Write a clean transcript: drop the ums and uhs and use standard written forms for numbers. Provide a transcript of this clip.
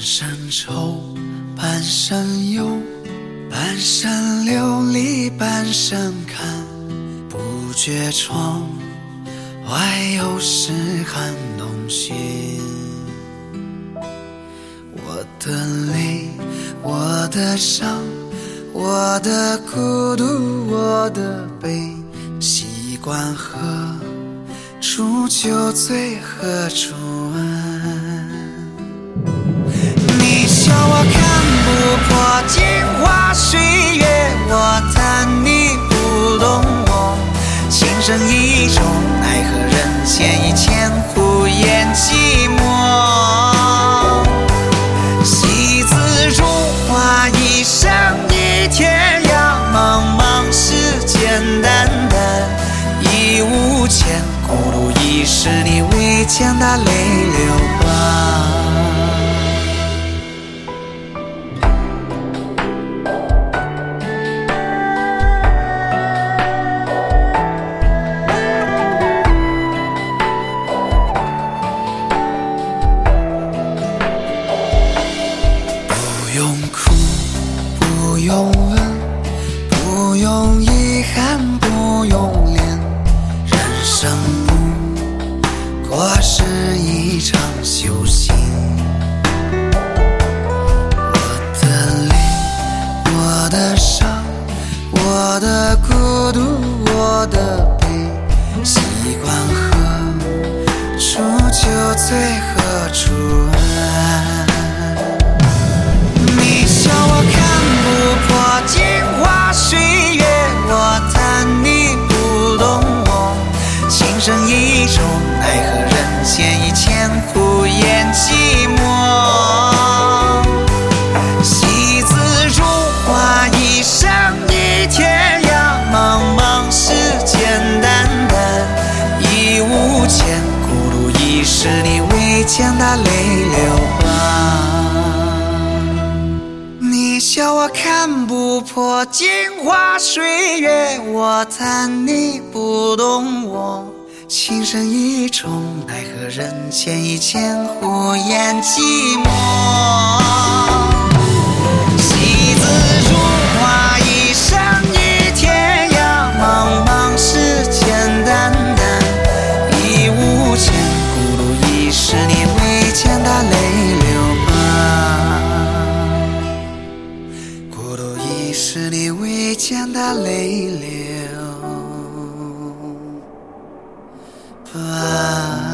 山愁，半山忧，半山流离，半山看，不觉窗外有时寒冬心。我的泪，我的伤，我的孤独，我的悲，习惯喝处酒醉，何处安？你笑我看不破镜花水月，我叹你不懂我，情深意重，奈何人间一千胡言寂寞。戏子如花，一生一天涯，茫茫世间淡淡已无牵，孤独一世你未见的泪流吧。不用哭，不用问，不用遗憾，不用恋，人生不过是一场修行。我的泪，我的伤，我的孤独，我的悲，习惯喝处酒醉，何处安？你笑我看不破镜花水月，我叹你不懂我，情深意重，奈何人间一千胡言寂寞。戏子如花，一生一天涯，茫茫世间淡淡已无牵，孤独一世你未见的泪流吧。你笑我看不破镜花水月，我叹你不懂我，情深意重，奈何人间一千胡言寂寞。戏子如花，一生一天涯，茫茫世间淡淡已无牵，孤独一世你未见的泪流吧。孤独一世你未见的泪流吧。